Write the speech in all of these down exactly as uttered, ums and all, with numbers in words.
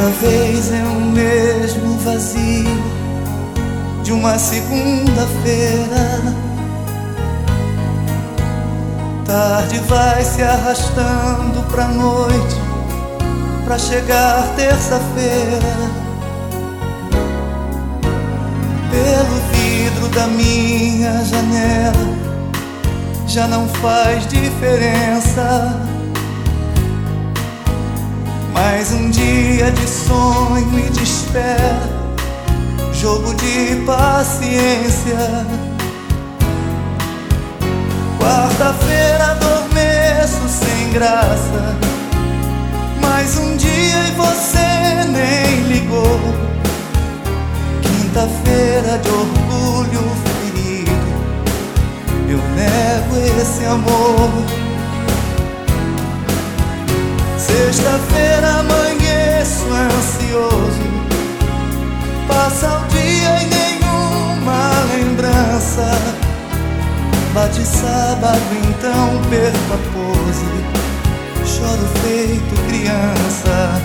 Outra vez é o mesmo vazio de uma segunda-feira. Tarde vai se arrastando pra noite, pra chegar terça-feira. Pelo vidro da minha janela já não faz diferença. Mais um dia de sonho e de espera, jogo de paciência. Quarta-feira adormeço sem graça, mais um dia e você nem ligou. Quinta-feira de orgulho ferido, eu nego esse amor. Sexta-feira amanheço ansioso, passa o dia e nenhuma lembrança. Bate sábado, então perco a pose, choro feito criança.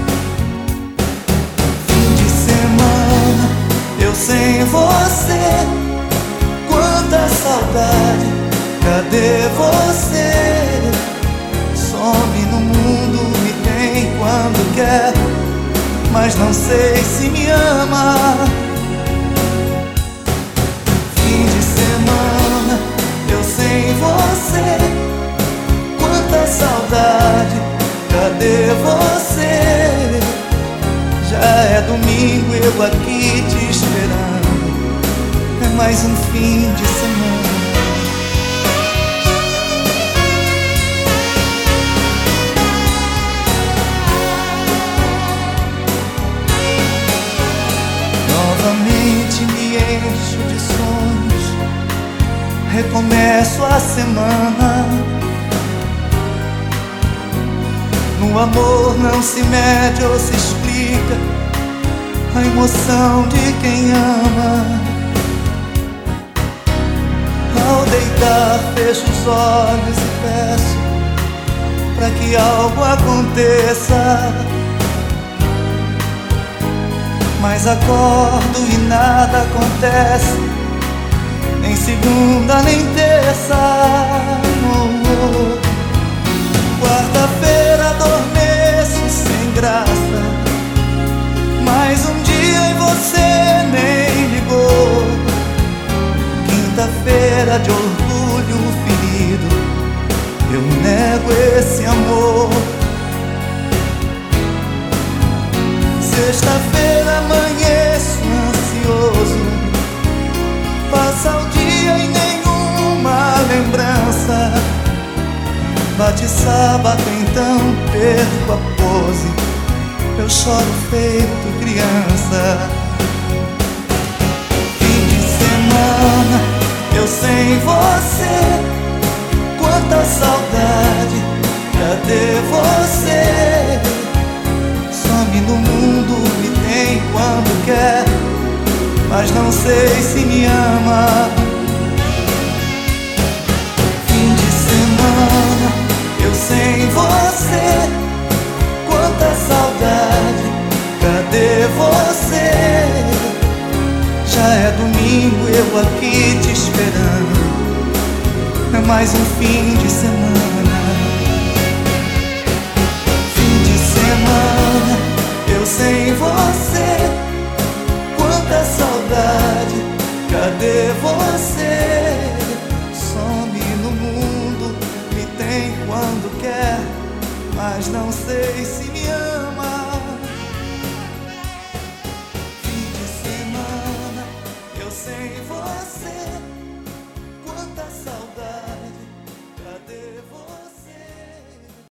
Fim de semana, eu sem você, quanta saudade, cadê você? Some no mundo, me tem quando quer, mas não sei se me ama. Fim de semana, eu sem você, quanta saudade, cadê você? Já é domingo, eu aqui te esperando, é mais um fim de semana. Novamente me encho de sonhos, recomeço a semana. No amor não se mede ou se explica a emoção de quem ama. Ao deitar fecho os olhos e peço pra que algo aconteça, mas acordo e nada acontece, nem segunda nem terça. Oh, oh. Quarta-feira adormeço sem graça, mais um dia e você nem ligou. Quinta-feira de orgulho ferido, eu nego esse amor. Sexta-feira amanheço ansioso, passa o dia e nenhuma lembrança. Bate sábado, então perco a pose, eu choro feito criança. Fim de semana, eu sem você, quanta saudade, cadê você? Some no mundo, me tem quando quer, mas não sei se me ama. Fim de semana, eu sem você, quanta saudade, cadê você? Já é domingo, eu aqui te esperando, é mais um fim de semana. Fim de semana, eu sem você, quanta saudade, cadê você? Some no mundo, me tem quando quer, mas não sei se